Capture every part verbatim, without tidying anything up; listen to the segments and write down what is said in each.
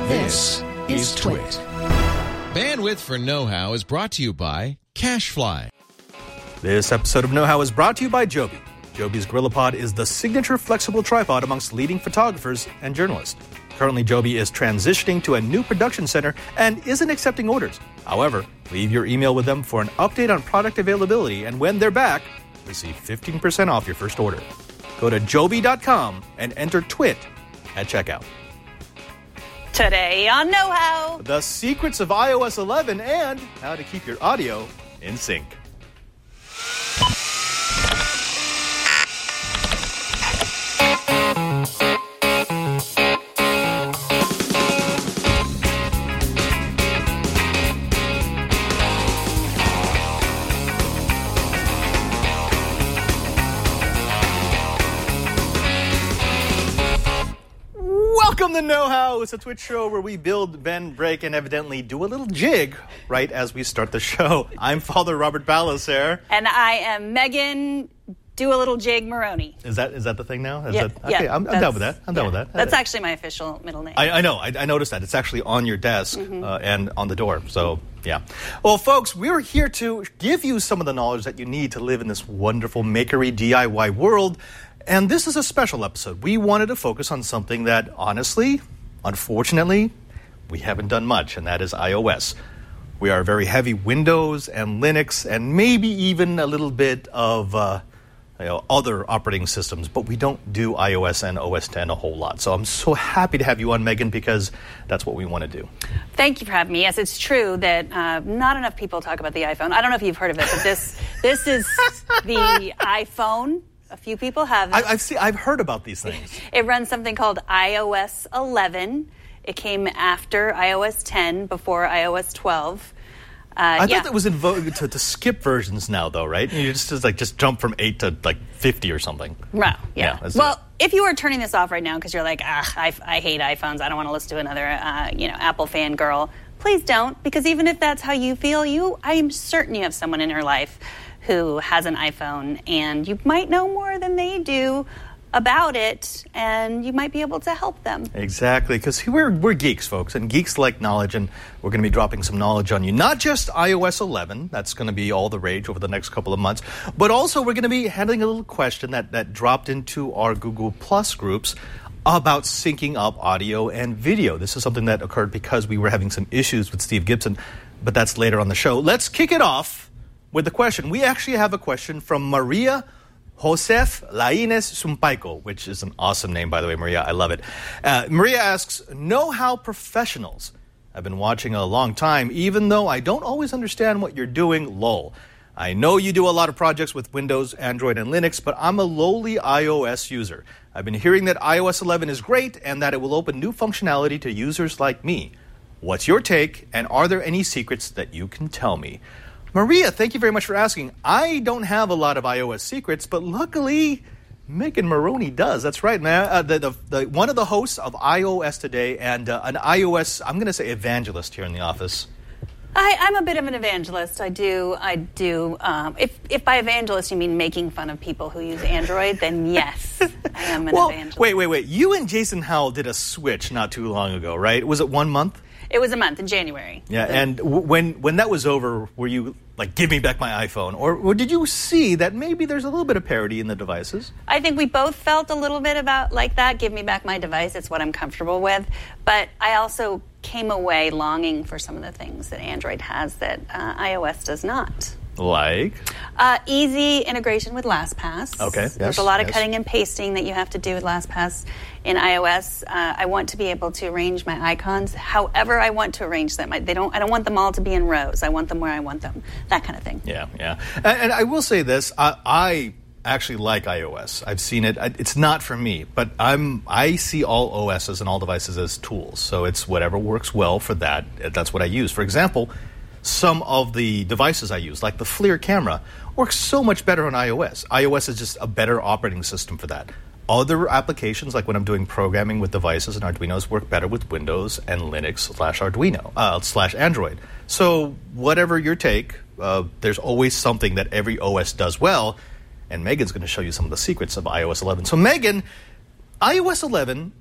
This is Twit. Bandwidth for Know-How is brought to you by CacheFly. This episode of Know-How is brought to you by Joby. Joby's GorillaPod is the signature flexible tripod amongst leading photographers and journalists. Currently, Joby is transitioning to a new production center and isn't accepting orders. However, leave your email with them for an update on product availability, and when they're back, receive fifteen percent off your first order. Go to joby dot com and enter TWIT at checkout. Today on Know-How, The secrets of i O S eleven and how to keep your audio in sync. Welcome to Know-How. It's a Twitch show where we build, bend, break, and evidently do a little jig right as we start the show. I'm Father Robert Balacer. And I am Megan Do a Little Jig Maroney. Is that is that the thing now? Is Yeah, that, okay, yeah, I'm, I'm down with that. I'm yeah, down with that. That's actually my official middle name. I, I know. I, I noticed that. It's actually on your desk Mm-hmm. uh, and on the door. So, yeah. Well, folks, we're here to give you some of the knowledge that you need to live in this wonderful makery D I Y world. And this is a special episode. We wanted to focus on something that, honestly, unfortunately, we haven't done much, and that is iOS. We are very heavy Windows and Linux and maybe even a little bit of uh, you know, other operating systems, but we don't do iOS and O S ten a whole lot. So I'm so happy to have you on, Megan, because that's what we want to do. Thank you for having me. Yes, it's true that uh, not enough people talk about the iPhone. I don't know if you've heard of it, but this this is the iPhone. A few people have it. I, I've seen, I've heard about these things. It runs something called i O S eleven. It came after i O S ten, before i O S twelve. Uh, I yeah. thought that was in vogue to, to skip versions now, though, right? You just, just like just jump from eight to like fifty or something. Right. Yeah. yeah well, if you are turning this off right now because you're like, ah, I, I hate iPhones. I don't want to listen to another, uh, you know, Apple fan girl. Please don't, because even if that's how you feel, you, I am certain you have someone in your life who has an iPhone, and you might know more than they do about it, and you might be able to help them. Exactly, because we're, we're geeks, folks, and geeks like knowledge, and we're going to be dropping some knowledge on you. Not just i O S eleven, that's going to be all the rage over the next couple of months, but also we're going to be handling a little question that, that dropped into our Google Plus groups about syncing up audio and video. This is something that occurred because we were having some issues with Steve Gibson, but that's later on the show. Let's kick it off with the question. We actually have a question from Maria Josef Lainez Sumpaico, which is an awesome name, by the way, Maria. I love it. Uh, Maria asks, Know-How professionals. I've been watching a long time, even though I don't always understand what you're doing, lol. I know you do a lot of projects with Windows, Android, and Linux, but I'm a lowly iOS user. I've been hearing that i O S eleven is great and that it will open new functionality to users like me. What's your take, and are there any secrets that you can tell me? Maria, thank you very much for asking. I don't have a lot of iOS secrets, but luckily, Megan Maroney does. That's right, man. Uh, the, the, the, one of the hosts of iOS Today and uh, an iOS, I'm going to say evangelist here in the office. I, I'm a bit of an evangelist. I do, I do. Um, if, if by evangelist you mean making fun of people who use Android, then yes, I am an well, evangelist. Wait, wait, wait. You and Jason Howell did a switch not too long ago, right? Was it one month? It was a month in January. Yeah, the, and w- when when that was over, were you like, give me back my iPhone? Or, or did you see that maybe there's a little bit of parity in the devices? I think we both felt a little bit about like that. Give me back my device. It's what I'm comfortable with. But I also came away longing for some of the things that Android has that uh, iOS does not. Like? Uh, easy integration with LastPass. Okay, yes, There's a lot of yes. cutting and pasting that you have to do with LastPass in iOS. Uh, I want to be able to arrange my icons however I want to arrange them. I, they don't. I don't want them all to be in rows. I want them where I want them. That kind of thing. Yeah, yeah. And, and I will say this. I, I actually like iOS. I've seen it. It's not for me, but I'm. I see all O Ss and all devices as tools. So it's whatever works well for that. That's what I use. For example, some of the devices I use, like the FLIR camera, works so much better on iOS. iOS is just a better operating system for that. Other applications, like when I'm doing programming with devices and Arduinos, work better with Windows and Linux slash Arduino uh, slash Android. So whatever your take, uh, there's always something that every O S does well, and Megan's going to show you some of the secrets of i O S eleven. So Megan, i O S eleven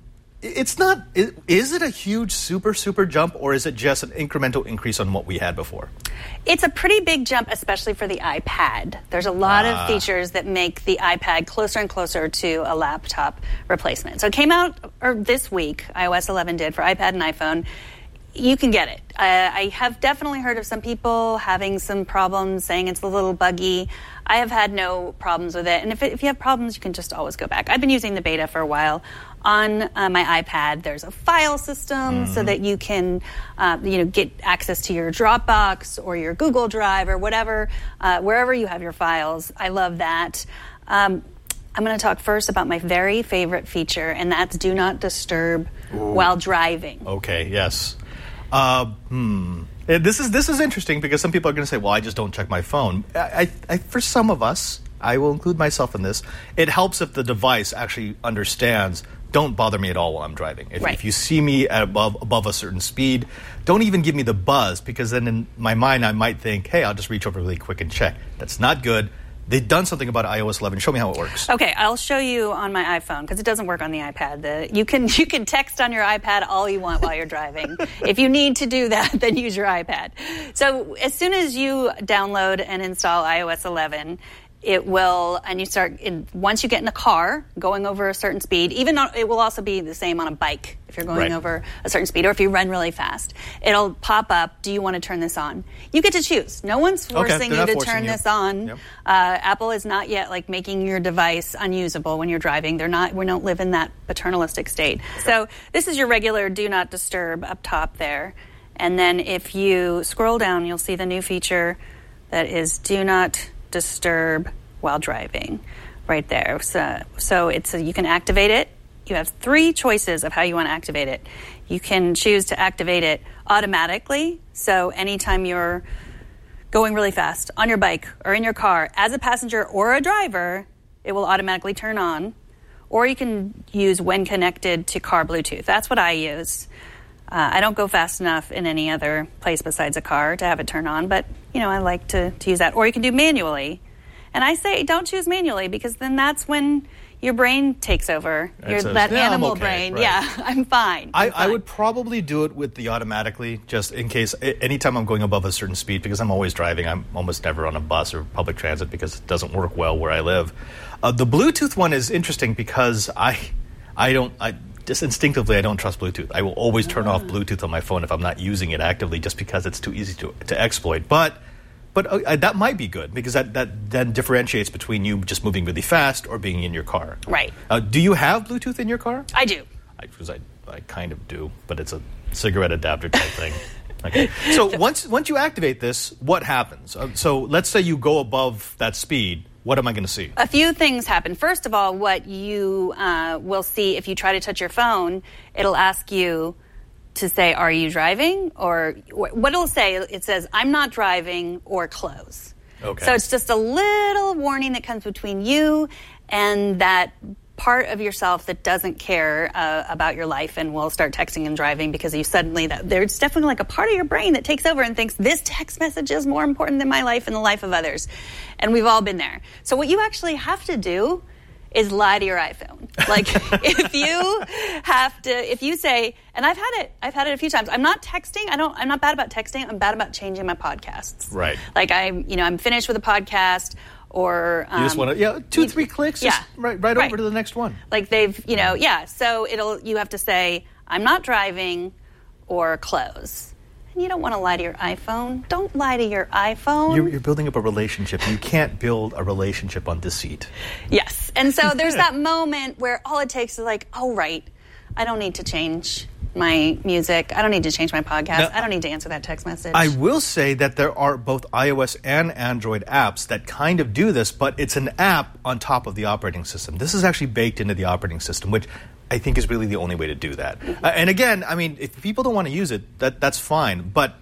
it's not, is it a huge super, super jump, or is it just an incremental increase on what we had before? It's a pretty big jump, especially for the iPad. There's a lot ah. of features that make the iPad closer and closer to a laptop replacement. So it came out or this week, iOS eleven did, for iPad and iPhone. You can get it. Uh, I have definitely heard of some people having some problems, saying it's a little buggy. I have had no problems with it. And if, it, if you have problems, you can just always go back. I've been using the beta for a while. On uh, my iPad, there's a file system mm-hmm. so that you can uh, you know, get access to your Dropbox or your Google Drive or whatever, uh, wherever you have your files. I love that. Um, I'm going to talk first about my very favorite feature, and that's Do Not Disturb Ooh. While driving. Okay, yes. Uh, hmm. This is this is interesting because some people are going to say, well, I just don't check my phone. I, I, for some of us, I will include myself in this, it helps if the device actually understands, don't bother me at all while I'm driving. If, right. if you see me at above, above a certain speed, don't even give me the buzz, because then in my mind I might think, hey, I'll just reach over really quick and check. That's not good. They've done something about iOS eleven. Show me how it works. Okay, I'll show you on my iPhone, because it doesn't work on the iPad. The, you can you can text on your iPad all you want while you're driving. If you need to do that, then use your iPad. So as soon as you download and install iOS eleven, it will, and you start, in, once you get in a car going over a certain speed, even on, it will also be the same on a bike if you're going right. over a certain speed, or if you run really fast. It'll pop up, do you want to turn this on? You get to choose. No one's forcing okay, you to forcing turn you. this on. Yep. Uh, Apple is not yet like making your device unusable when you're driving. They're not, we don't live in that paternalistic state. Okay. So this is your regular Do Not Disturb up top there. And then if you scroll down, you'll see the new feature that is Do Not Disturb while driving, right there. So, so it's a, you can activate it. You have three choices of how you want to activate it. You can choose to activate it automatically. So anytime you're going really fast on your bike or in your car as a passenger or a driver, it will automatically turn on. Or you can use when connected to car Bluetooth. That's what I use. Uh, I don't go fast enough in any other place besides a car to have it turn on, but you know, I like to, to use that. Or you can do manually. And I say don't choose manually, because then that's when your brain takes over. Your, says, that yeah, animal okay, brain. right. Yeah, I'm fine. I, I'm fine. I would probably do it with the automatically, just in case, anytime I'm going above a certain speed, because I'm always driving. I'm almost never on a bus or public transit because it doesn't work well where I live. Uh, the Bluetooth one is interesting because I, I don't, I just instinctively, I don't trust Bluetooth. I will always turn off Bluetooth on my phone if I'm not using it actively, just because it's too easy to, to exploit. But But uh, that might be good, because that, that then differentiates between you just moving really fast or being in your car. Right. Uh, do you have Bluetooth in your car? I do. Because I, I, I kind of do, but it's a cigarette adapter type thing. Okay. So once once you activate this, what happens? Uh, so let's say you go above that speed. What am I going to see? A few things happen. First of all, what you uh, will see if you try to touch your phone, it'll ask you to say, are you driving? Or what it'll say, it says, I'm not driving, or close. Okay. So it's just a little warning that comes between you and that part of yourself that doesn't care uh, about your life and will start texting and driving, because you suddenly, that there's definitely like a part of your brain that takes over and thinks this text message is more important than my life and the life of others. And we've all been there. So what you actually have to do is lie to your iPhone. Like, if you have to, if you say, and I've had it, I've had it a few times. I'm not texting. I don't. I'm not bad about texting. I'm bad about changing my podcasts. Right. Like I'm, you know, I'm finished with a podcast, or um, you just want to, yeah, two, you, three clicks, yeah, just right, right, right over to the next one. Like they've, you know, yeah. So it'll, you have to say, I'm not driving, or close. You don't want to lie to your iPhone. Don't lie to your iPhone. You're, you're building up a relationship. You can't build a relationship on deceit. Yes. And so there's that moment where all it takes is like, oh, right, I don't need to change my music. I don't need to change my podcast. Now, I don't need to answer that text message. I will say that there are both iOS and Android apps that kind of do this, but it's an app on top of the operating system. This is actually baked into the operating system, which I think is really the only way to do that. Mm-hmm. Uh, and again, I mean, if people don't want to use it, that that's fine. But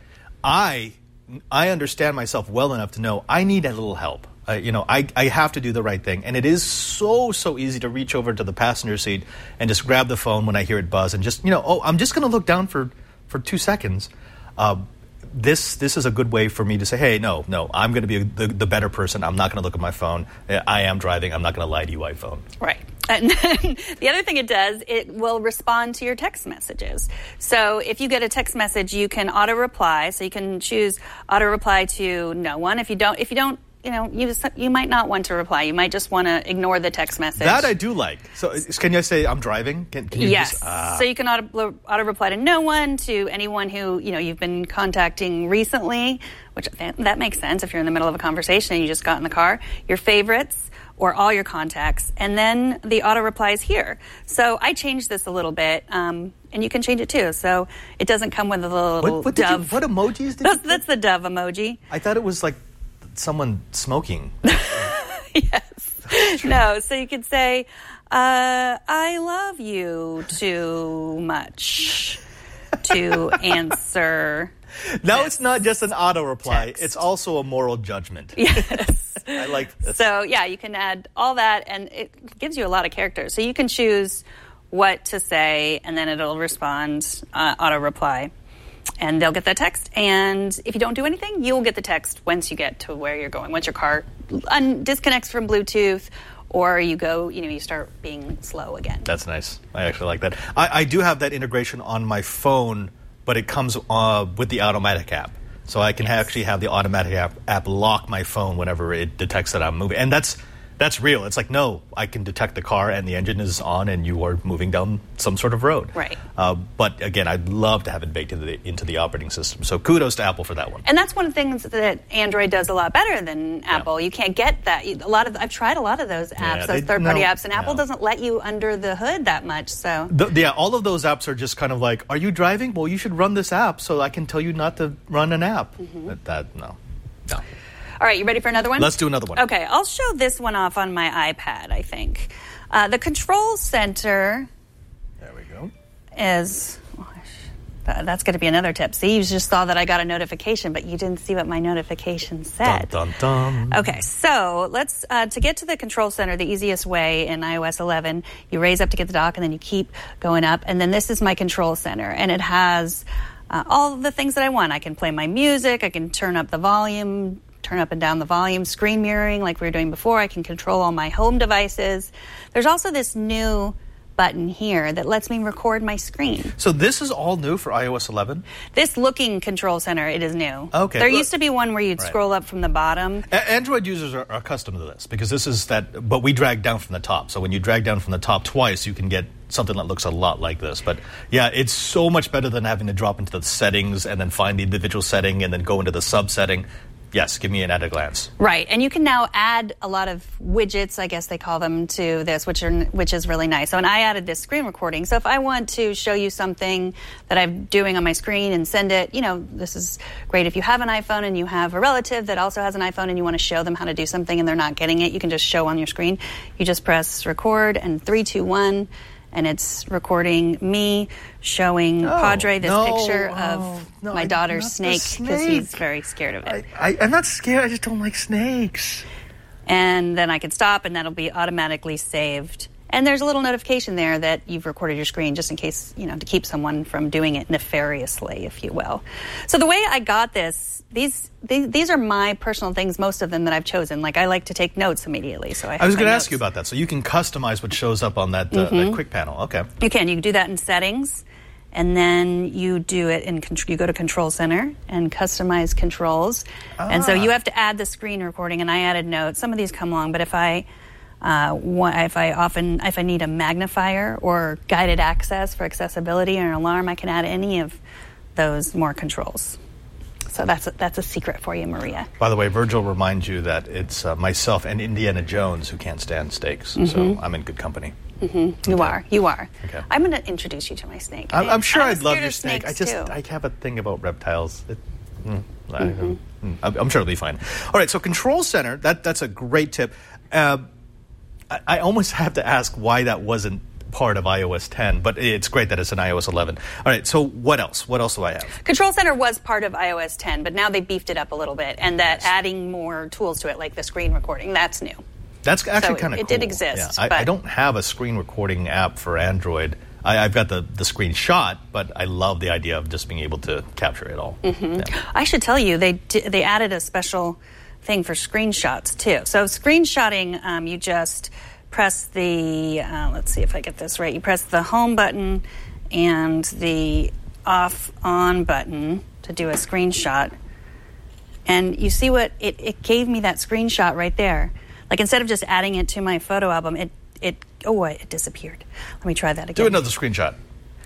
I I understand myself well enough to know I need a little help. Uh, you know, I, I have to do the right thing. And it is so, so easy to reach over to the passenger seat and just grab the phone when I hear it buzz and just, you know, oh, I'm just going to look down for, for two seconds. Uh, this this is a good way for me to say, hey, no, no, I'm going to be the, the better person. I'm not going to look at my phone. I am driving. I'm not going to lie to you, iPhone. Right. And then the other thing it does, it will respond to your text messages. So if you get a text message, you can auto reply. So you can choose auto reply to no one. If you don't, if you don't, you know, you just, you might not want to reply. You might just want to ignore the text message. That I do like. So can you say I'm driving? Can, can you yes. Just, uh... So you can auto, auto reply to no one, to anyone who, you know, you've been contacting recently, which that makes sense if you're in the middle of a conversation and you just got in the car. Your favorites, or all your contacts, and then the auto replies here. So I changed this a little bit, um, and you can change it too. So it doesn't come with a little what, what dove. You, what emojis did that's, you that's the dove emoji. I thought it was like someone smoking. Yes. No, so you could say, uh, I love you too much to answer. Now it's not just an auto reply, text. It's also a moral judgment. Yes. I like this. So, yeah, you can add all that, and it gives you a lot of characters. So you can choose what to say, and then it'll respond, uh, auto-reply. And they'll get that text. And if you don't do anything, you'll get the text once you get to where you're going. Once your car un- disconnects from Bluetooth, or you go, you know, you start being slow again. That's nice. I actually like that. I, I do have that integration on my phone, but it comes uh, with the Automatic app. So I can yes. actually have the Automatic app, app lock my phone whenever it detects that I'm moving. And that's that's real. It's like, no, I can detect the car and the engine is on and you are moving down some sort of road. Right. Uh, but again, I'd love to have it baked into the, into the operating system. So kudos to Apple for that one. And that's one of the things that Android does a lot better than Apple. Yeah. You can't get that. A lot of I've tried a lot of those apps, yeah, those they, third-party no, apps, and Apple no. doesn't let you under the hood that much. So the, yeah, all of those apps are just kind of like, are you driving? Well, you should run this app so I can tell you not to run an app. Mm-hmm. That, that no, no. All right, you ready for another one? Let's do another one. Okay, I'll show this one off on my iPad, I think. Uh, the control center... There we go. ...is... Oh, that, that's going to be another tip. See, you just saw that I got a notification, but you didn't see what my notification said. Dun, dun, dun. Okay, so let's... Uh, to get to the control center, the easiest way in i O S eleven, you raise up to get the dock, and then you keep going up. And then this is my control center, and it has uh, all the things that I want. I can play my music, I can turn up the volume... turn up and down the volume, screen mirroring like we were doing before. I can control all my home devices. There's also this new button here that lets me record my screen. So this is all new for i O S eleven? This looking control center, it is new. Okay. There used to be one where you'd right. scroll up from the bottom. A- Android users are, are accustomed to this because this is that, but we drag down from the top. So when you drag down from the top twice, you can get something that looks a lot like this. But yeah, it's so much better than having to drop into the settings and then find the individual setting and then go into the sub setting. Yes, give me an at a glance. Right, and you can now add a lot of widgets, I guess they call them, to this, which are which is really nice. So, and I added this screen recording. So if I want to show you something that I'm doing on my screen and send it, you know, this is great. If you have an iPhone and you have a relative that also has an iPhone and you want to show them how to do something and they're not getting it, you can just show on your screen. You just press record and three, two, one. And it's recording me showing oh, Padre this no, picture oh, of no, my I, daughter's snake because snake. he's very scared of it. I, I, I'm not scared. I just don't like snakes. And then I can stop, and that'll be automatically saved. And there's a little notification there that you've recorded your screen just in case, you know, to keep someone from doing it nefariously, if you will. So the way I got this, these these, these are my personal things, most of them that I've chosen. Like I like to take notes immediately. So I, I was going to notes. ask you about that. So you can customize what shows up on that, uh, mm-hmm. that quick panel. Okay. You can. You can do that in settings. And then you do it in, you go to Control Center and customize controls. Ah. And so you have to add the screen recording, and I added notes. Some of these come along, but if I... Uh, if I often, if I need a magnifier or guided access for accessibility or an alarm, I can add any of those more controls. So that's a, that's a secret for you, Maria. By the way, Virgil reminds you that it's uh, myself and Indiana Jones who can't stand steaks, mm-hmm. so I'm in good company. Mm-hmm. You okay. are, you are. Okay. I'm going to introduce you to my snake. I'm, I'm sure I'm I'd love your snake. I just, too. I have a thing about reptiles. It, mm, mm-hmm. I, I'm sure it'll be fine. All right, so Control Center, that that's a great tip. Uh, I almost have to ask why that wasn't part of i O S ten, but it's great that it's in i O S eleven. All right, so what else? What else do I have? Control Center was part of i O S ten, but now they beefed it up a little bit, and that yes. adding more tools to it, like the screen recording, that's new. That's actually so kind of cool. It did exist. Yeah, but I, I don't have a screen recording app for Android. I, I've got the, the screenshot, but I love the idea of just being able to capture it all. Mm-hmm. Yeah. I should tell you, they they added a special thing for screenshots, too. So screenshotting, um, you just press the, uh, let's see if I get this right. You press the home button and the off-on button to do a screenshot. And you see what, it, it gave me that screenshot right there. Like instead of just adding it to my photo album, it, it oh, it disappeared. Let me try that again. Do another screenshot.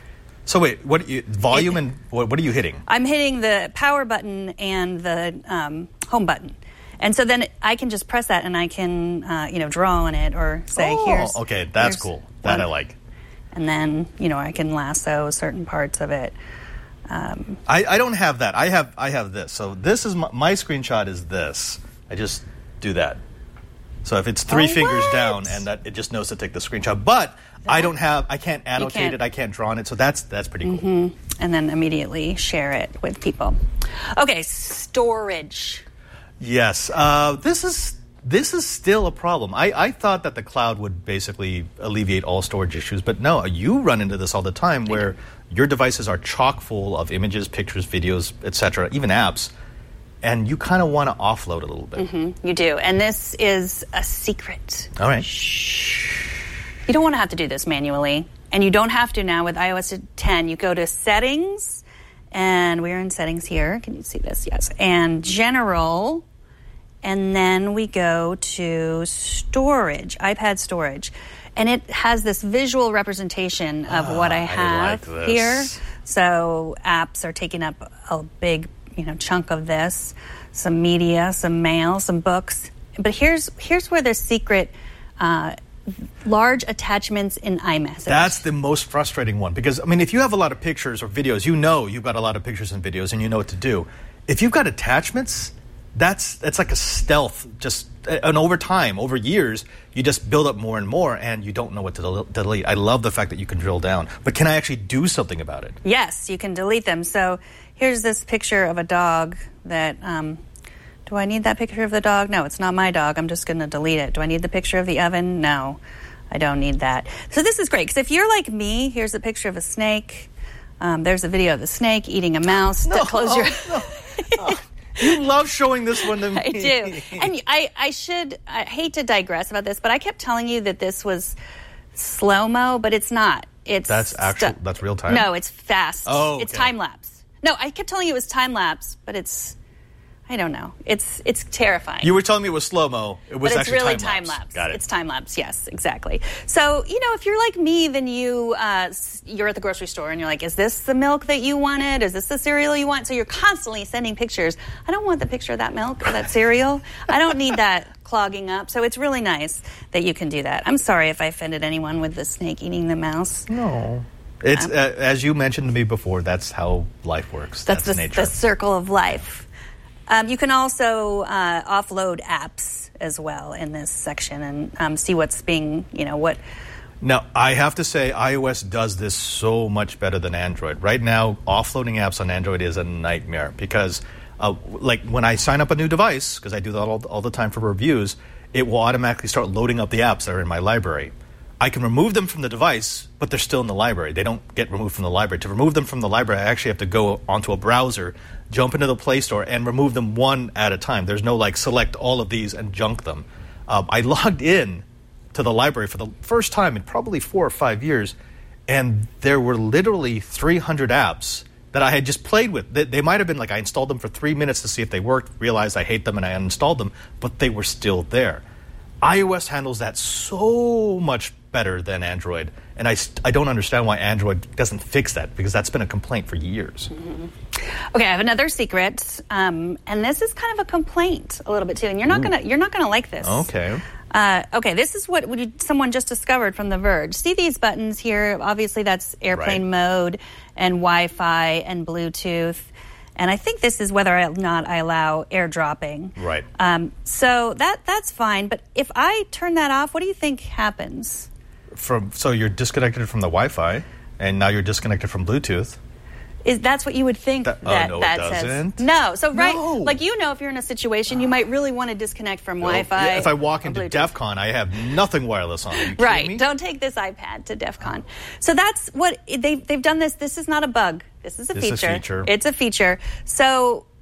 So wait, what you, volume it, and what, what are you hitting? I'm hitting the power button and the um, home button. And so then I can just press that and I can, uh, you know, draw on it or say, oh, here's... okay, that's here's cool. That one. I like. And then, you know, I can lasso certain parts of it. Um, I, I don't have that. I have I have this. So this is my, my screenshot is this. I just do that. So if it's three oh, fingers what? down and that it just knows to take the screenshot. But that, I don't have, I can't annotate can't. it. I can't draw on it. So that's that's pretty cool. Mm-hmm. And then immediately share it with people. Okay, storage. Yes. Uh, this is this is still a problem. I, I thought that the cloud would basically alleviate all storage issues. But no, you run into this all the time where your devices are chock full of images, pictures, videos, et cetera, even apps. And you kind of want to offload a little bit. Mm-hmm, you do. And this is a secret. All right. Shh. You don't want to have to do this manually. And you don't have to now with i O S ten. You go to Settings, and we're in Settings here. Can you see this? Yes. And General, and then we go to Storage, iPad Storage. And it has this visual representation of ah, what I have I like here. So apps are taking up a big you know, chunk of this, some media, some mail, some books. But here's here's where the secret, uh, large attachments in iMessage. That's the most frustrating one because, I mean, if you have a lot of pictures or videos, you know you've got a lot of pictures and videos and you know what to do. If you've got attachments, that's that's like a stealth, just, and over time, over years, you just build up more and more and you don't know what to del- delete. I love the fact that you can drill down. But can I actually do something about it? Yes, you can delete them. So here's this picture of a dog that, um, do I need that picture of the dog? No, it's not my dog. I'm just going to delete it. Do I need the picture of the oven? No, I don't need that. So this is great because if you're like me, here's a picture of a snake. Um, there's a video of the snake eating a mouse. No, Close your... no. Oh, you love showing this one to me. I do. And I, I should, I hate to digress about this, but I kept telling you that this was slow-mo, but it's not. It's That's actual, stu- that's real time? No, it's fast. Oh, It's okay. time-lapse. No, I kept telling you it was time-lapse, but it's, I don't know. It's it's terrifying. You were telling me it was slow-mo. It was but it's actually really time-lapse. time-lapse. Got it. It's time-lapse, yes, exactly. So, you know, if you're like me, then you, uh, you're at the grocery store and you're like, is this the milk that you wanted? Is this the cereal you want? So you're constantly sending pictures. I don't want the picture of that milk or that cereal. I don't need that clogging up. So it's really nice that you can do that. I'm sorry if I offended anyone with the snake eating the mouse. No. It's, uh, as you mentioned to me before, that's how life works. That's, That's the, nature. the circle of life. Um, you can also uh, offload apps as well in this section and um, see what's being, you know, what... Now, I have to say, iOS does this so much better than Android. Right now, offloading apps on Android is a nightmare because, uh, like, when I sign up a new device, because I do that all, all the time for reviews, it will automatically start loading up the apps that are in my library. I can remove them from the device, but they're still in the library. They don't get removed from the library. To remove them from the library, I actually have to go onto a browser, jump into the Play Store, and remove them one at a time. There's no, like, select all of these and junk them. Um, I logged in to the library for the first time in probably four or five years, and there were literally three hundred apps that I had just played with. They, they might have been like I installed them for three minutes to see if they worked, realized I hate them, and I uninstalled them, but they were still there. iOS handles that so much better than Android, and I, I don't understand why Android doesn't fix that, because that's been a complaint for years. Mm-hmm. Okay, I have another secret, um, and this is kind of a complaint a little bit too, and you're not Ooh. gonna you're not gonna like this. Okay. Uh, okay, this is what we, someone just discovered from The Verge. See these buttons here? Obviously, that's airplane Right. mode and Wi-Fi and Bluetooth. And I think this is whether or not I allow airdropping. Right. Um, so that that's fine. But if I turn that off, what do you think happens? From so you're disconnected from the Wi-Fi, and now you're disconnected from Bluetooth. Is that's what you would think That- that oh, no, it that doesn't. says? No. So right, No. like you know, if you're in a situation, you might really want to disconnect from Wi-Fi. Yeah, if I walk or into Bluetooth. DEF CON, I have nothing wireless on. Are you kidding Right. me? Don't take this iPad to DEF CON. So that's what they they've done. This this is not a bug. This is a This is a feature. feature. It's a feature. So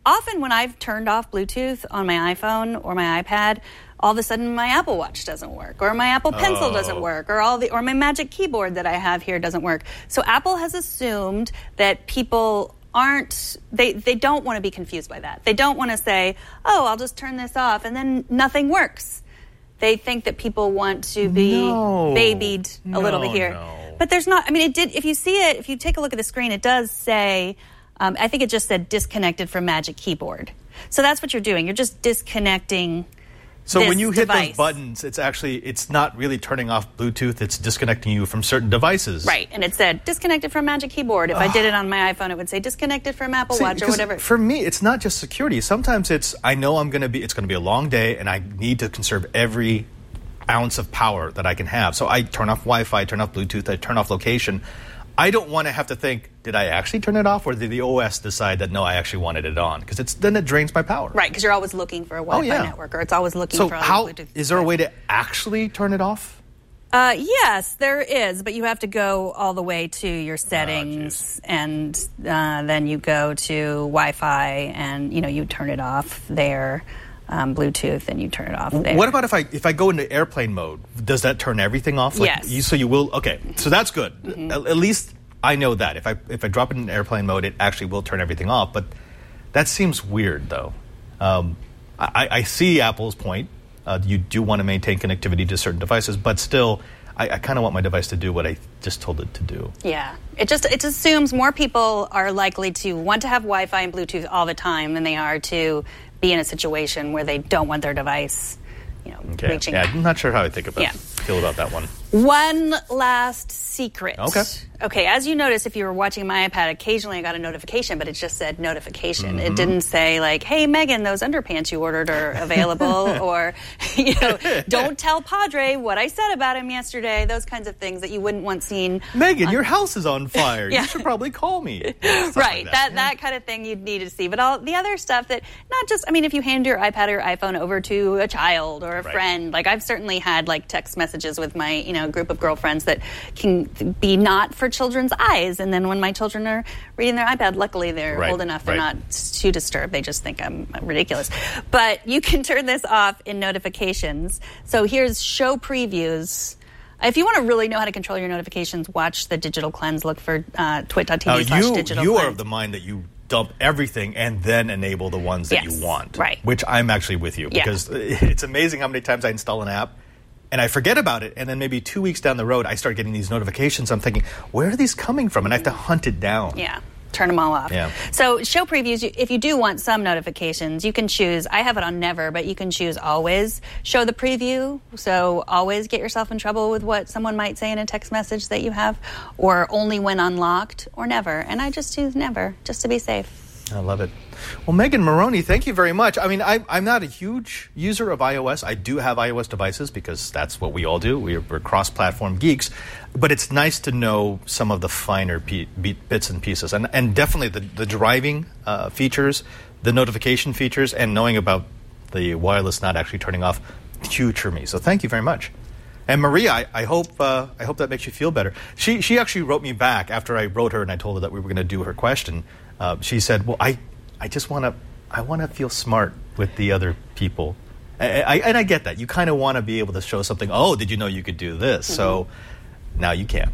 often when I've turned off Bluetooth on my iPhone or my iPad, all of a sudden my Apple Watch doesn't work, or my Apple Pencil oh. doesn't work, or all the or my Magic Keyboard that I have here doesn't work. So Apple has assumed that people aren't they they don't want to be confused by that. They don't want to say, "Oh, I'll just turn this off," and then nothing works. They think that people want to be no. babied a no, little bit here. No. But there's not, I mean, it did, if you see it, if you take a look at the screen, it does say, um, I think it just said disconnected from Magic Keyboard. So that's what you're doing. You're just disconnecting So this when you hit device. those buttons, it's actually, it's not really turning off Bluetooth, it's disconnecting you from certain devices. Right, and it said disconnected from Magic Keyboard. If I did it on my iPhone, it would say disconnected from Apple See, Watch or because whatever. For me, it's not just security. Sometimes it's, I know I'm going to be, it's going to be a long day and I need to conserve every ounce of power that I can have. So I turn off Wi-Fi, turn off Bluetooth, I turn off location. I don't want to have to think, did I actually turn it off, or did the O S decide that no, I actually wanted it on? Because it's then it drains my power. Right, because you're always looking for a Wi-Fi Oh, yeah. network, or it's always looking So for a how Bluetooth. is there a way to actually turn it off? Uh, yes, there is, but you have to go all the way to your settings, Oh, and uh, then you go to Wi-Fi, and you know you turn it off there. Um, Bluetooth, and you turn it off there. What about if I if I go into airplane mode? Does that turn everything off? Like, Yes. You, so you will. Okay, so that's good. Mm-hmm. At, at least I know that if I if I drop it in airplane mode, it actually will turn everything off. But that seems weird, though. Um, I, I see Apple's point. Uh, you do want to maintain connectivity to certain devices, but still, I, I kind of want my device to do what I just told it to do. Yeah, it just it assumes more people are likely to want to have Wi-Fi and Bluetooth all the time than they are to be in a situation where they don't want their device, you know, Okay. reaching Yeah, out. I'm not sure how I think about Yeah. feel about that one. One last secret. Okay. Okay, as you notice, if you were watching my iPad, occasionally I got a notification, but it just said notification. Mm-hmm. It didn't say, like, hey, Megan, those underpants you ordered are available, or, you know, don't tell Padre what I said about him yesterday, those kinds of things that you wouldn't want seen. Megan, your house is on fire. Yeah. You should probably call me. Yeah, stuff Right, like that, that kind of thing you'd need to see. But all the other stuff that, not just, I mean, if you hand your iPad or your iPhone over to a child or a Right. friend, like I've certainly had like text messages with my, you know, group of girlfriends that can be not for children's eyes. And then when my children are reading their iPad, luckily they're Right, old enough, they're right. not too disturbed. They just think I'm ridiculous. But you can turn this off in notifications. So here's show previews. If you want to really know how to control your notifications, watch the Digital Cleanse. Look for uh, twit.tv Oh, slash you digital you cleanse. are of the mind that you dump everything and then enable the ones that Yes, you want. right. Which I'm actually with you Yeah. because it's amazing how many times I install an app and I forget about it, and then maybe two weeks down the road I start getting these notifications. I'm thinking, where are these coming from? And I have to hunt it down. Yeah. Turn them all off. Yeah. So show previews, you- if you do want some notifications, you can choose, I have it on never, but you can choose always show the preview. So always get yourself in trouble with what someone might say in a text message that you have, or only when unlocked, or never. And I just choose never, just to be safe. I love it. Well, Megan Maroney, thank you very much. I mean, I, I'm not a huge user of iOS. I do have iOS devices because that's what we all do. We're, we're cross-platform geeks. But it's nice to know some of the finer pe- bits and pieces. And, and definitely the, the driving uh, features, the notification features, and knowing about the wireless not actually turning off, huge for me. So thank you very much. And Maria, I, I hope uh, I hope that makes you feel better. She she actually wrote me back after I wrote her and I told her that we were going to do her question. Uh, she said, "Well, I, I just want to I want to feel smart with the other people," I, I, and I get that. You kind of want to be able to show something. Oh, did you know you could do this? Mm-hmm. So now you can.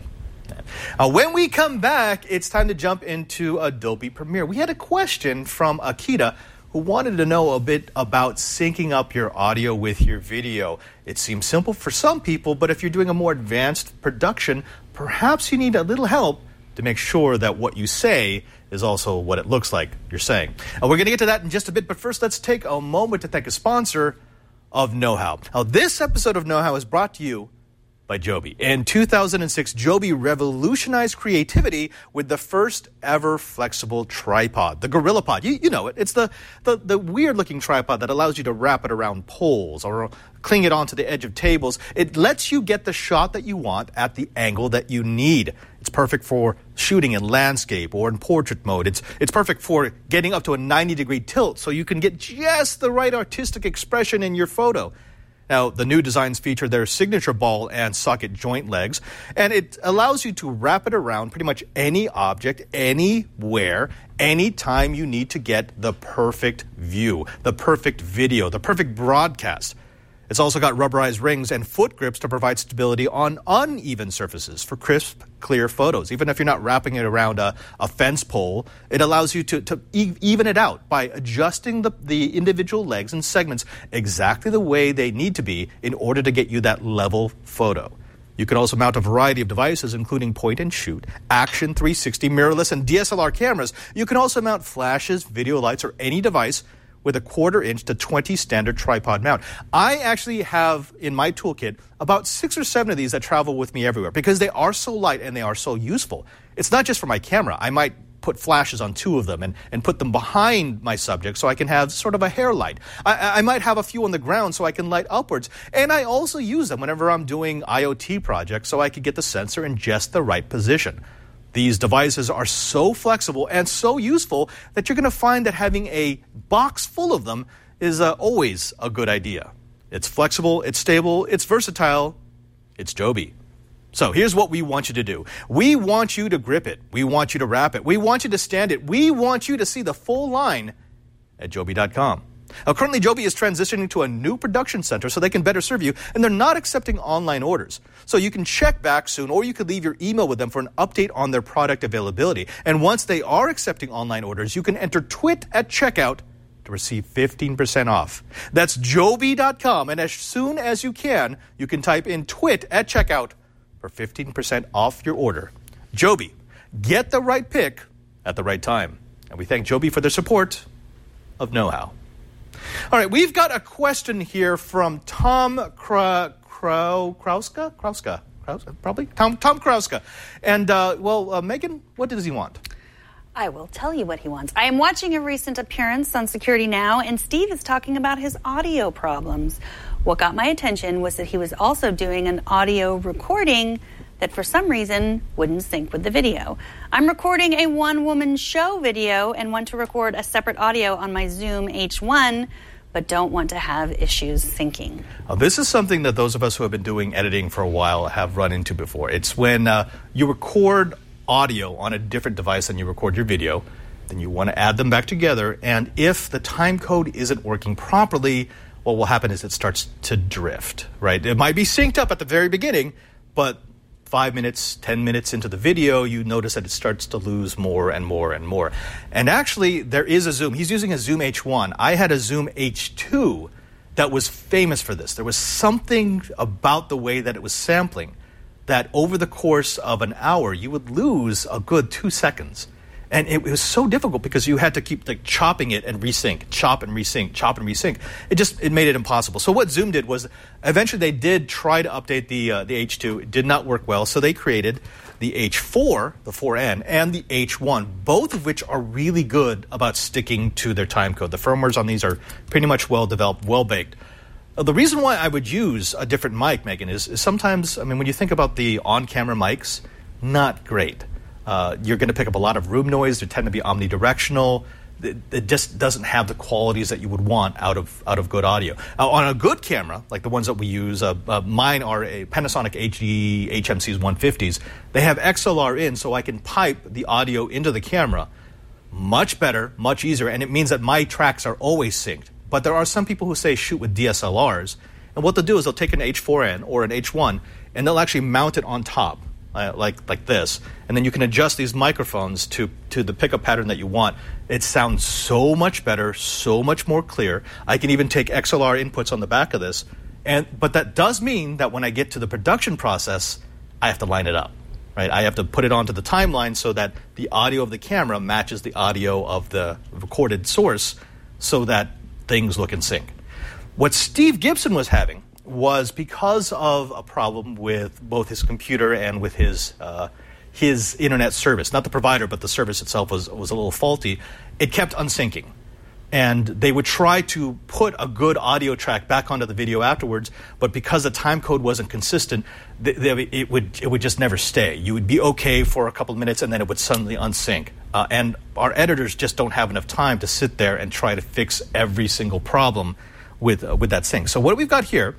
Uh, when we come back, it's time to jump into Adobe Premiere. We had a question from Akita, who wanted to know a bit about syncing up your audio with your video. It seems simple for some people, but if you're doing a more advanced production, perhaps you need a little help to make sure that what you say is also what it looks like you're saying. Uh, we're going to get to that in just a bit, but first let's take a moment to thank a sponsor of Know How. Now, this episode of Know How is brought to you by Joby. In two thousand six, Joby revolutionized creativity with the first ever flexible tripod, the GorillaPod. You, you know it. It's the, the, the weird-looking tripod that allows you to wrap it around poles or cling it onto the edge of tables. It lets you get the shot that you want at the angle that you need. It's perfect for shooting in landscape or in portrait mode. It's, it's perfect for getting up to a ninety-degree tilt so you can get just the right artistic expression in your photo. Now, the new designs feature their signature ball and socket joint legs, and it allows you to wrap it around pretty much any object, anywhere, anytime you need to get the perfect view, the perfect video, the perfect broadcast. It's also got rubberized rings and foot grips to provide stability on uneven surfaces for crisp, clear photos. Even if you're not wrapping it around a, a fence pole, it allows you to, to e- even it out by adjusting the, the individual legs and segments exactly the way they need to be in order to get you that level photo. You can also mount a variety of devices, including point and shoot, action, three sixty, mirrorless, and D S L R cameras. You can also mount flashes, video lights, or any device with a quarter inch to twenty standard tripod mount. I actually have in my toolkit about six or seven of these that travel with me everywhere because they are so light and they are so useful. It's not just for my camera. I might put flashes on two of them and, and put them behind my subject so I can have sort of a hair light. I, I might have a few on the ground so I can light upwards. And I also use them whenever I'm doing IoT projects so I can get the sensor in just the right position. These devices are so flexible and so useful that you're going to find that having a box full of them is uh, always a good idea. It's flexible, it's stable, it's versatile, it's Joby. So here's what we want you to do. We want you to grip it. We want you to wrap it. We want you to stand it. We want you to see the full line at Joby dot com. Now, currently, Joby is transitioning to a new production center so they can better serve you, and they're not accepting online orders. So you can check back soon, or you could leave your email with them for an update on their product availability. And once they are accepting online orders, you can enter TWIT at checkout to receive fifteen percent off. That's Joby dot com, and as soon as you can, you can type in TWIT at checkout for fifteen percent off your order. Joby, get the right pick at the right time. And we thank Joby for their support of Know-How. All right, we've got a question here from Tom Kra- Krau- Krauska? Krauska? Krauska? Probably? Tom, Tom Krauska. And, uh, well, uh, Megan, what does he want? I will tell you what he wants. I am watching a recent appearance on Security Now, and Steve is talking about his audio problems. What got my attention was that he was also doing an audio recording that for some reason wouldn't sync with the video. I'm recording a one-woman show video and want to record a separate audio on my Zoom H one, but don't want to have issues syncing. Uh, this is something that those of us who have been doing editing for a while have run into before. It's when uh, you record audio on a different device than you record your video, then you want to add them back together, and if the time code isn't working properly, what will happen is it starts to drift, right? It might be synced up at the very beginning, but five minutes, ten minutes into the video, you notice that it starts to lose more and more and more. And actually, there is a Zoom. He's using a Zoom H one. I had a Zoom H two that was famous for this. There was something about the way that it was sampling that over the course of an hour, you would lose a good two seconds. And it was so difficult because you had to keep like chopping it and resync, chop and resync, chop and resync. It just it made it impossible. So what Zoom did was eventually they did try to update the uh, the H two. It did not work well. So they created the H four, the four N, and the H one, both of which are really good about sticking to their time code. The firmwares on these are pretty much well developed, well baked. Uh, the reason why I would use a different mic, Megan, is, is sometimes, I mean, when you think about the on-camera mics, not great. Uh, you're going to pick up a lot of room noise. They tend to be omnidirectional. It, it just doesn't have the qualities that you would want out of out of good audio. Uh, on a good camera, like the ones that we use, uh, uh, mine are a Panasonic H D H M Cs one fifties. They have X L R in, so I can pipe the audio into the camera. Much better, much easier, and it means that my tracks are always synced. But there are some people who say shoot with D S L Rs, and what they'll do is they'll take an H four N or an H one, and they'll actually mount it on top. Uh, like like this, and then you can adjust these microphones to to the pickup pattern that you want. It sounds so much better, so much more clear. I can even take X L R inputs on the back of this, and but that does mean that when I get to the production process, I have to line it up, right? I have to put it onto the timeline so that the audio of the camera matches the audio of the recorded source, so that things look in sync. What Steve Gibson was having was because of a problem with both his computer and with his uh, his internet service. Not the provider, but the service itself was, was a little faulty. It kept unsyncing. And they would try to put a good audio track back onto the video afterwards, but because the time code wasn't consistent, they, they, it would it would just never stay. You would be okay for a couple of minutes, and then it would suddenly unsync. Uh, and our editors just don't have enough time to sit there and try to fix every single problem with, uh, with that sync. So what we've got here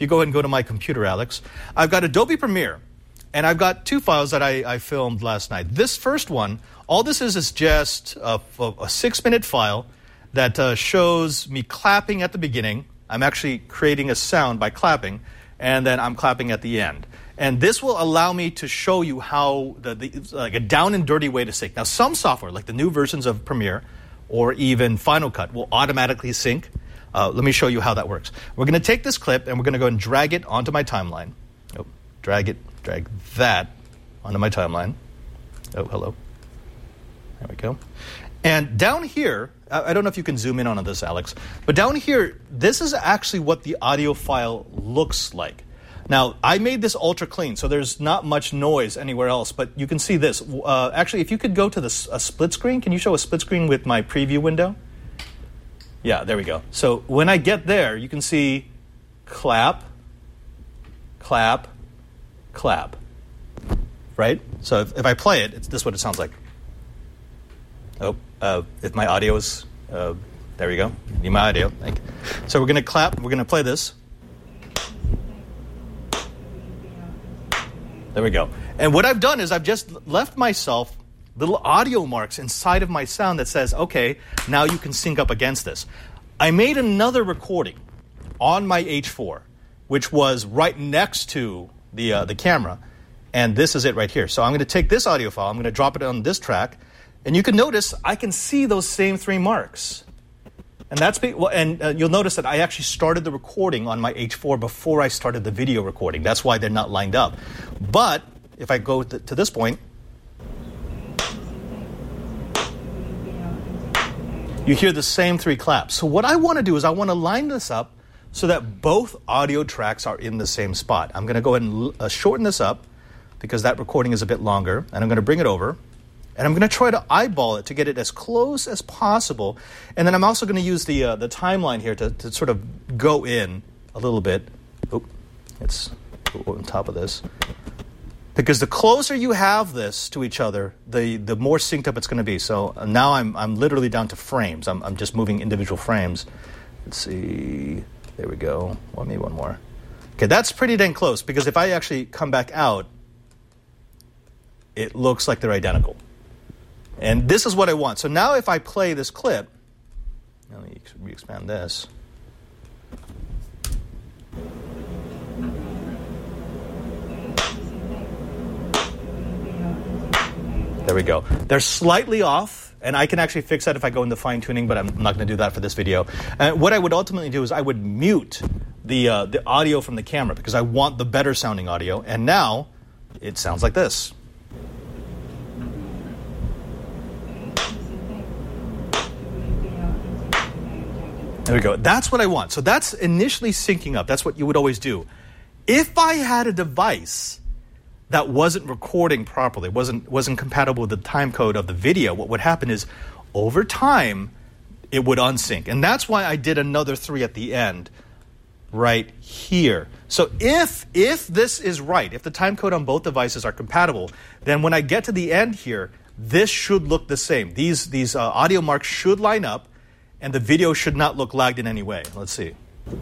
if you go ahead and go to my computer, Alex, I've got Adobe Premiere. And I've got two files that I, I filmed last night. This first one, all this is is just a, a six-minute file that uh, shows me clapping at the beginning. I'm actually creating a sound by clapping, and then I'm clapping at the end. And this will allow me to show you how, the, the like a down and dirty way to sync. Now, some software, like the new versions of Premiere or even Final Cut, will automatically sync. Uh, let me show you how that works. We're going to take this clip, and we're going to go and drag it onto my timeline. Oh, drag it. Drag that onto my timeline. Oh, hello. There we go. And down here, I don't know if you can zoom in on this, Alex, but down here, this is actually what the audio file looks like. Now, I made this ultra clean, so there's not much noise anywhere else, but you can see this. Uh, actually, if you could go to the a split screen, can you show a split screen with my preview window? Yeah, there we go. So when I get there, you can see clap, clap, clap, right? So if, if I play it, it's this is what it sounds like. Oh, uh, if my audio is, uh, there we go. Need my audio. Thank you. So we're going to clap. We're going to play this. There we go. And what I've done is I've just left myself little audio marks inside of my sound that says, okay, now you can sync up against this. I made another recording on my H four, which was right next to the uh, the camera, and this is it right here. So I'm going to take this audio file, I'm going to drop it on this track, and you can notice I can see those same three marks. And that's be, well, and uh, you'll notice that I actually started the recording on my H four before I started the video recording. That's why they're not lined up. But if I go to, to this point, you hear the same three claps. So what I want to do is I want to line this up so that both audio tracks are in the same spot. I'm going to go ahead and uh, shorten this up because that recording is a bit longer, and I'm going to bring it over, and I'm going to try to eyeball it to get it as close as possible. And then I'm also going to use the uh, the timeline here to, to sort of go in a little bit. Oh, it's on top of this. Because the closer you have this to each other, the, the more synced up it's going to be. So uh, now I'm I'm literally down to frames. I'm I'm just moving individual frames. Let's see. There we go. Well, maybe one more. Okay, that's pretty dang close, because if I actually come back out, it looks like they're identical. And this is what I want. So now if I play this clip, let me re-expand this. There we go. They're slightly off. And I can actually fix that if I go into fine-tuning, but I'm not going to do that for this video. And what I would ultimately do is I would mute the uh, the audio from the camera because I want the better sounding audio. And now it sounds like this. There we go. That's what I want. So that's initially syncing up. That's what you would always do. If I had a device that wasn't recording properly, wasn't wasn't compatible with the time code of the video, what would happen is, over time, it would unsync. And that's why I did another three at the end, right here. So if if this is right, if the time code on both devices are compatible, then when I get to the end here, this should look the same. These, these uh, audio marks should line up, and the video should not look lagged in any way. Let's see.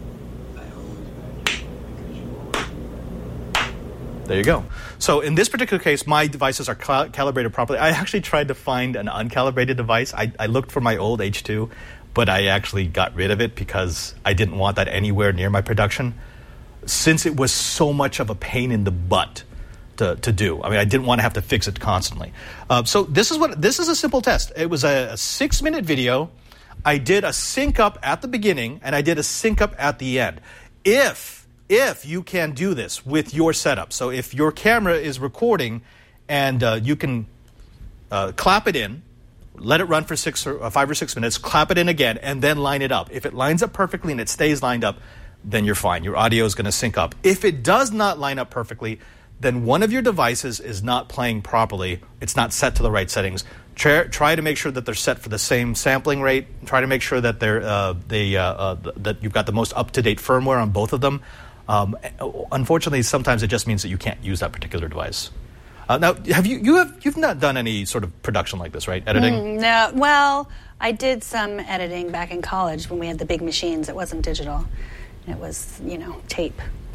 There you go. So in this particular case, my devices are cal- calibrated properly. I actually tried to find an uncalibrated device. I, I looked for my old H two, but I actually got rid of it because I didn't want that anywhere near my production, since it was so much of a pain in the butt to, to do. I mean, I didn't want to have to fix it constantly. Uh, so this is what this is a simple test. It was a, a six-minute video. I did a sync up at the beginning, and I did a sync up at the end. If If you can do this with your setup, so if your camera is recording and uh, you can uh, clap it in, let it run for six or uh, five or six minutes, clap it in again, and then line it up. If it lines up perfectly and it stays lined up, then you're fine. Your audio is going to sync up. If it does not line up perfectly, then one of your devices is not playing properly. It's not set to the right settings. Try, try to make sure that they're set for the same sampling rate. Try to make sure that they're uh, they uh, uh, that you've got the most up-to-date firmware on both of them. Um, unfortunately, sometimes it just means that you can't use that particular device. Uh, now, have you you have you've not done any sort of production like this, right? Editing? Mm, no. Well, I did some editing back in college when we had the big machines. It wasn't digital. It was, you know, tape.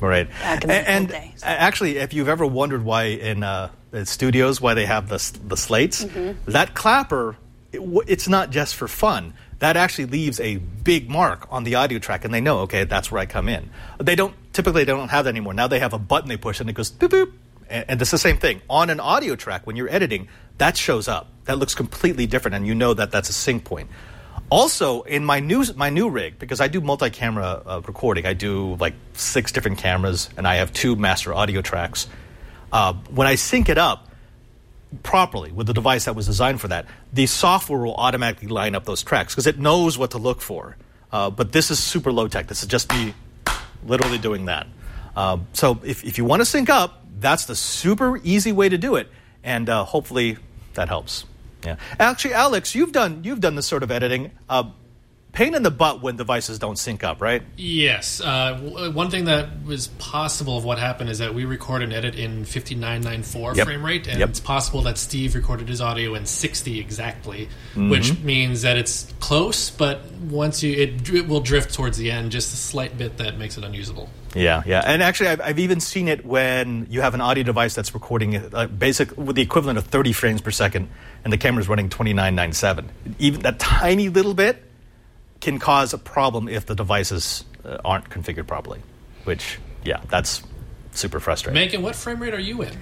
Right. Back in the and old days. Actually, if you've ever wondered why in uh, the studios why they have the the slates, mm-hmm. that clapper, it, it's not just for fun. That actually leaves a big mark on the audio track, and they know, okay, that's where I come in. They don't typically they don't have that anymore. Now they have a button they push, and it goes boop boop, and, and it's the same thing on an audio track. When you're editing, that shows up. That looks completely different, and you know that that's a sync point. Also, in my new my new rig, because I do multi-camera uh, recording, I do like six different cameras, and I have two master audio tracks. Uh, when I sync it up properly with the device that was designed for that, the software will automatically line up those tracks because it knows what to look for. Uh, but this is super low tech. This is just me literally doing that. Uh, so if, if you want to sync up, that's the super easy way to do it, and uh, hopefully that helps. Yeah. Actually, Alex, you've done you've done this sort of editing. Uh, pain in the butt when devices don't sync up, right? Yes. Uh, w- one thing that was possible of what happened is that we record and edit in fifty-nine ninety-four yep. frame rate, and yep. it's possible that Steve recorded his audio in sixty exactly, mm-hmm. which means that it's close, but once you it, it will drift towards the end, just a slight bit that makes it unusable. Yeah, yeah. And actually, I've, I've even seen it when you have an audio device that's recording uh, basic with the equivalent of thirty frames per second, and the camera's running twenty-nine ninety-seven. Even that tiny little bit can cause a problem if the devices uh, aren't configured properly, which, yeah, that's super frustrating. Megan, what frame rate are you in?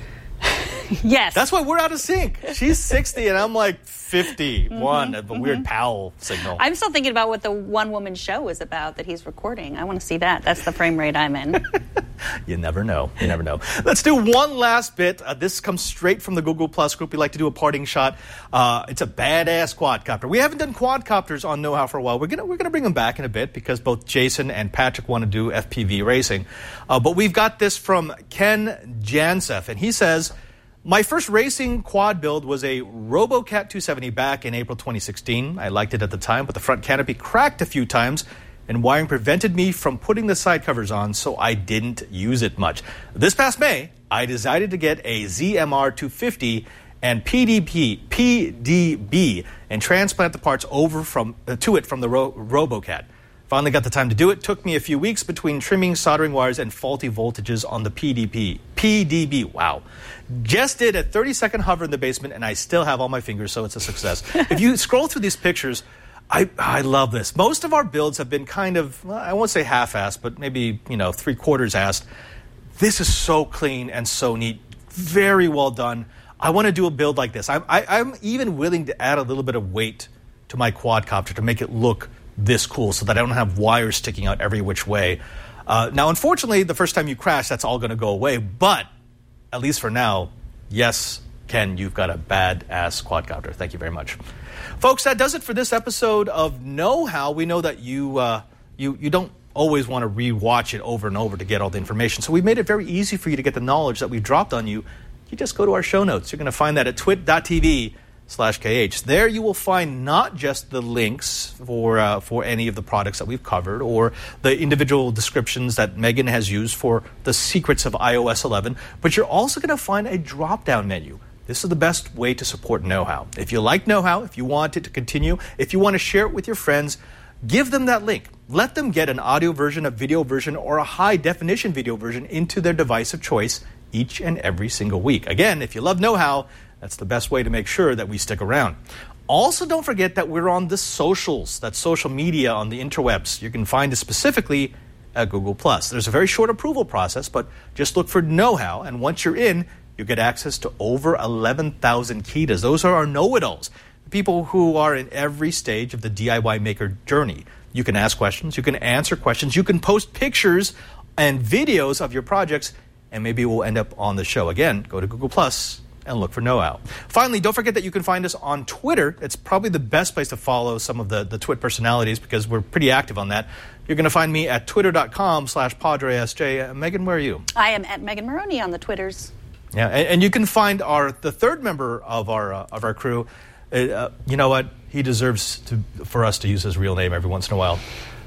Yes. That's why we're out of sync. She's sixty and I'm like fifty-one. Mm-hmm, a weird mm-hmm. PAL signal. I'm still thinking about what the one-woman show is about that he's recording. I want to see that. That's the frame rate I'm in. You never know. You never know. Let's do one last bit. Uh, this comes straight from the Google Plus group. We like to do a parting shot. Uh, it's a badass quadcopter. We haven't done quadcopters on Know How for a while. We're gonna we're gonna bring them back in a bit because both Jason and Patrick want to do F P V racing. Uh, but we've got this from Ken Jansef, and he says, my first racing quad build was a RoboCat two seventy back in April twenty sixteen. I liked it at the time, but the front canopy cracked a few times, and wiring prevented me from putting the side covers on, so I didn't use it much. This past May, I decided to get a Z M R two fifty and P D P, P D B and transplant the parts over from uh, to it from the Ro- RoboCat. Finally got the time to do it. Took me a few weeks between trimming, soldering wires, and faulty voltages on the P D P. P D B, wow. Just did a thirty second hover in the basement, and I still have all my fingers, so it's a success. If you scroll through these pictures, I, I love this. Most of our builds have been kind of, well, I won't say half-assed, but maybe, you know, three-quarters assed. This is so clean and so neat. Very well done. I want to do a build like this. I'm, I, I'm even willing to add a little bit of weight to my quadcopter to make it look this cool so that I don't have wires sticking out every which way. Uh, now, unfortunately, the first time you crash, that's all going to go away. But at least for now, yes, Ken, you've got a badass quadcopter. Thank you very much. Folks, that does it for this episode of Know How. We know that you uh, you you don't always want to re-watch it over and over to get all the information. So we made it very easy for you to get the knowledge that we've dropped on you. You just go to our show notes. You're going to find that at twit.tv slash KH. There you will find not just the links for uh, for any of the products that we've covered or the individual descriptions that Megan has used for the secrets of i O S eleven, but you're also going to find a drop-down menu. This is the best way to support Know How. If you like Know How, if you want it to continue, if you want to share it with your friends, give them that link. Let them get an audio version, a video version, or a high-definition video version into their device of choice each and every single week. Again, if you love Know How, that's the best way to make sure that we stick around. Also, don't forget that we're on the socials, that's social media on the interwebs. You can find us specifically at Google Plus. There's a very short approval process, but just look for Know How, and once you're in, you get access to over eleven thousand Kitas. Those are our know-it-alls, people who are in every stage of the D I Y maker journey. You can ask questions, you can answer questions, you can post pictures and videos of your projects, and maybe we'll end up on the show. Again, go to Google Plus and look for Know How. Finally, don't forget that you can find us on Twitter. It's probably the best place to follow some of the, the Twit personalities because we're pretty active on that. You're going to find me at twitter.com slash PadreSJ. Uh, Megan, where are you? I am at Megan Maroney on the Twitters. Yeah, and, and you can find our the third member of our uh, of our crew. Uh, you know what? He deserves to for us to use his real name every once in a while.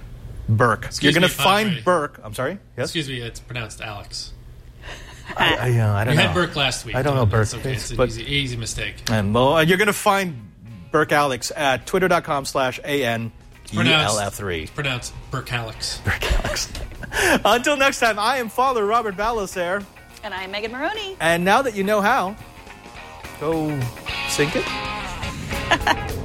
Burke. Excuse You're going to me, find Padre. Burke. I'm sorry? Yes? Excuse me, it's pronounced Alex. I, I, uh, I don't you know. had Burke last week. I don't know Burke. It's okay. It's an but, easy, easy mistake. And well, you're going to find Burke Alex at twitter.com slash A N E L F three. It's pronounced Burke Alex. Burke Alex. Until next time, I am Father Robert Balacer. And I'm Megan Maroney. And now that you know how, go sink it.